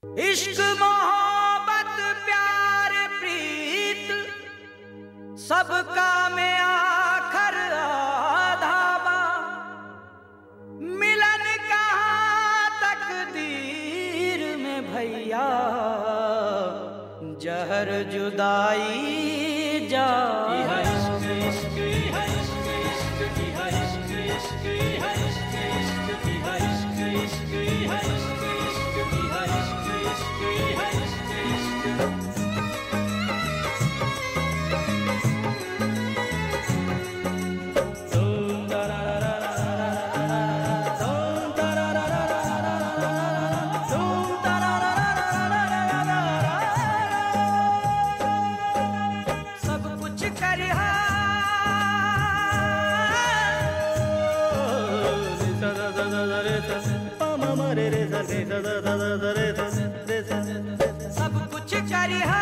इश्क मोहब्बत प्यार प्रीत सबका में आखर आधाबा, मिलन कहाँ तकदीर में भैया, जहर जुदाई जा। सब कुछ करिहा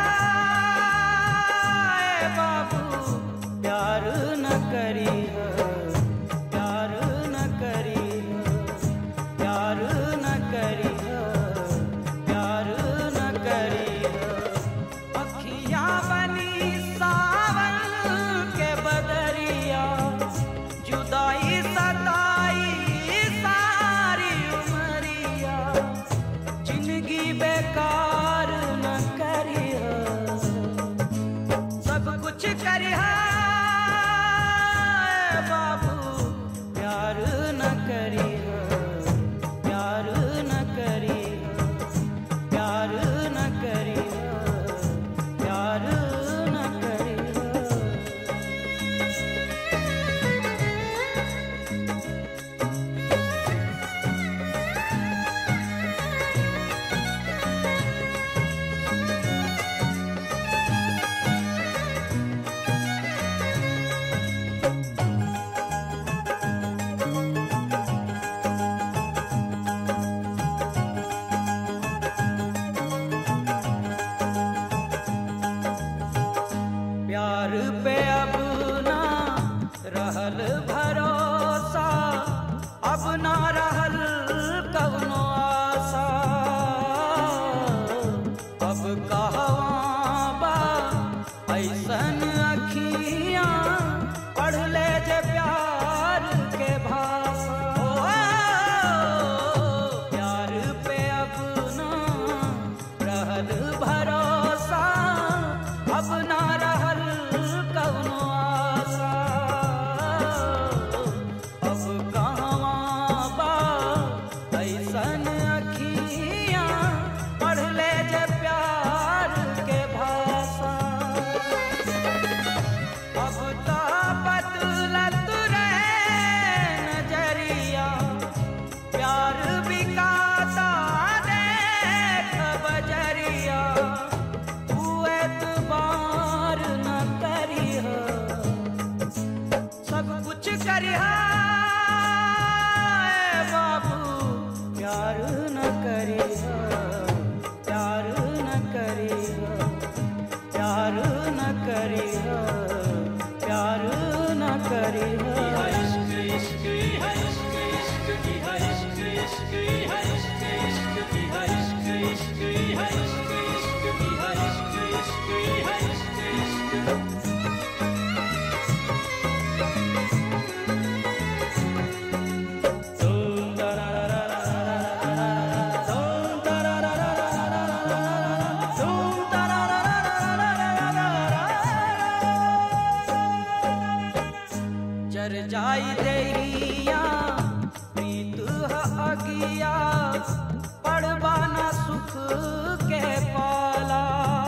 बाबू, प्यार न करिहा, प्यार न करिहा, प्यार न करिहा, प्यार न करिहा। अखियां बनी सावन के बदरिया, जुदाई सताई सारी उमरिया, जिंदगी बेकार न करिहा, सब कुछ करिहा बाबू, प्यार न करिहा, प्यार न करिहा, प्यार न करिहा, प्यार न करिहा। प्यार पे अब ना रहल भरोसा, अब ना रहल कवनो आशा, अब कहवा बा ऐसन अखियां पढ़ ले जे प्यार के भाषा। प्यार पे अब ना रहल भरोसा, अब ना रहल कवनो आशा, अब कहवा बा ऐसन अखियां पढ़ ले जे प्यार के भाषा। अब तो बदलत रहे नजरिया, प्यार बिकाता देख बजरिया, एतबार न करिहा, सब कुछ करिहा बाबू, प्यार न करिहा, प्यार न करिहा, प्यार न करिहा, प्यार न करिहा। जर जाई देहिया प्रीत अगिया, पड़बा ना सुख के पाला,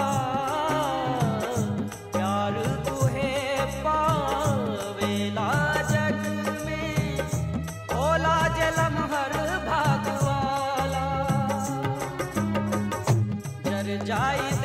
प्यार तुहे पावेला जग में, ओला जलम हर भागवाला। जर जाई